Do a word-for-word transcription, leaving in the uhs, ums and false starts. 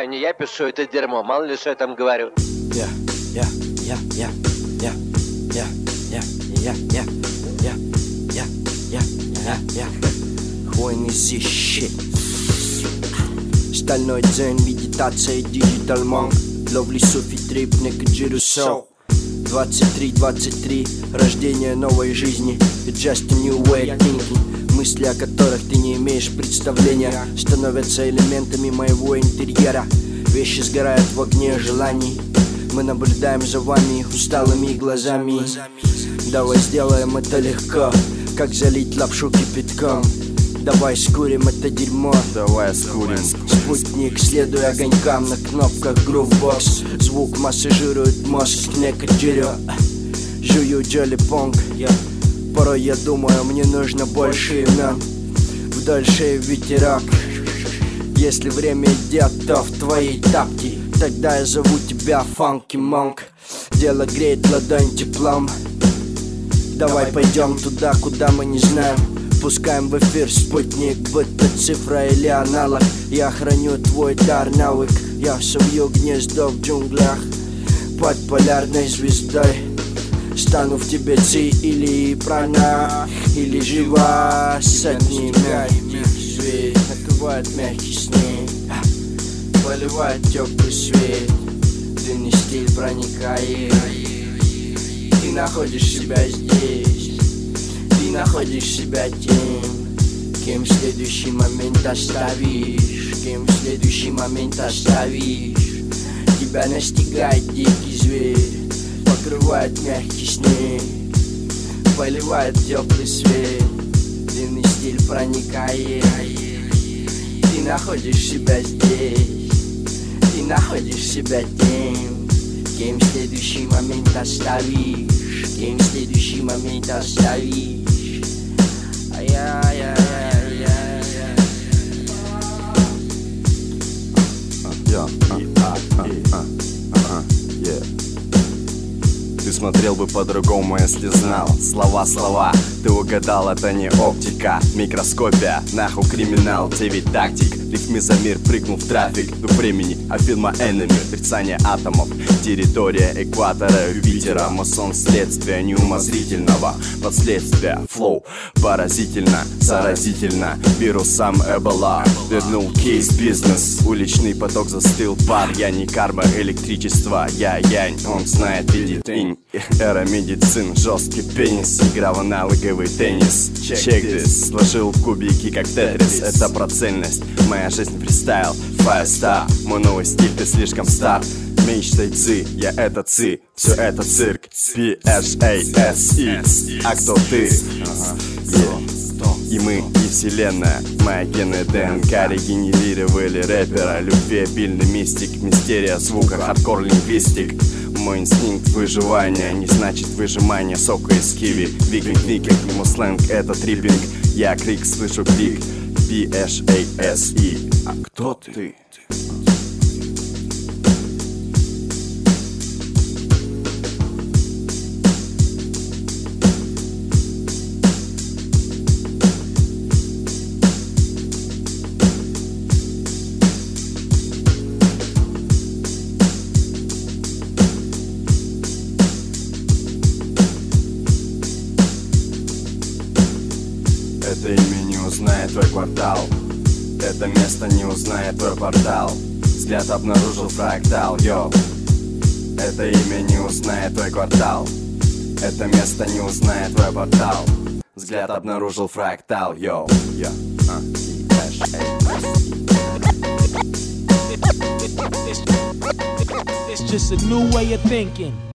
знаю, не я пишу это дерьмо, мало ли что я там говорю. Yeah, yeah, yeah, yeah, yeah, yeah, yeah, yeah, yeah, yeah, yeah, yeah, yeah, yeah. When is this shit? Стальной дзен, медитация, digital monk. Lovely Sophie Trip, Nekajiro Soul. двадцать три двадцать три, рождение новой жизни. It's just a new way of thinking. Мысли, о которых ты не имеешь представления, становятся элементами моего интерьера. Вещи сгорают в огне желаний. Мы наблюдаем за вами усталыми глазами. Давай сделаем это легко, как залить лапшу кипятком. Давай скурим это дерьмо. Давай скурим. Спутник, следуя огонькам на кнопках Groovebox. Звук массажирует мозг, Nekajiro. Жую Джоли Понг. Порой я думаю, мне нужно больше имен. Вдоль шеи ветерок. Если время идет, то в твои тапки. Тогда я зову тебя Funky Monk. Дело греет ладонь теплом. Давай пойдем туда, куда мы не знаем. Пускаем в эфир спутник, будто цифра или аналог. Я храню твой дар, навык. Я совью гнездо в джунглях под полярной звездой. Стану в тебе ци или прана, или жива с одним мягких свет. Накрывает мягкий снег, поливает теплый свет. Длинный стиль проникает. Ты находишь себя здесь. Ты находишь себя тем, кем в следующий момент оставишь. Кем в следующий момент оставишь. Тебя настигает дикий зверь. Покрывает мягкий снег, поливает теплый свет. Длинный стиль проникает. Ты находишь себя здесь. Ты находишь себя тем, кем в следующий момент оставишь. Кем в следующий момент оставишь. Ай-яй-яй-яй-яй. Yeah, uh, uh, uh, uh, yeah. Ты смотрел бы по-другому, если знал. Слова, слова, ты угадал, это не оптика. Микроскопия, нахуй криминал, те ведь тактик. Рифмы за мир, прыгнул в трафик. Дух времени, а фильма Enemy. Отрицание атомов, территория экватора Юпитера. Масон следствия неумозрительного. Последствия, флоу, поразительно, заразительно. Вирус сам Эбола, вернул кейс бизнес. Уличный поток застыл, пар. Я не карма, электричество, я янь. Он знает, видит инь. Эра медицин, жесткий пенис. Игра в аналоговый теннис. Check this, сложил кубики как тетрис. Это про цельность, моя жизнь фристайл. Five star, мой новый стиль, ты слишком стар. Мечтай ци, я это ци. Все это цирк, пи эш эй эс и. А кто ты? И мы, и вселенная. Мои гены ДНК регенерировали рэпера. Любви обильный мистик, мистерия звука, хардкор лингвистик. Мой инстинкт выживания не значит выжимание сока из киви. Викинг, викинг, ему сленг, это триппинг. Я крик, слышу крик, пи эш эй эс и. А кто ты? Это имя не узнает твой квартал. Это место не узнает твой портал. Взгляд обнаружил фрактал, йоу. Это имя не узнает твой квартал. Это место не узнает твой портал. Взгляд обнаружил фрактал, йоу. Yeah. Uh, It's just a new way of thinking.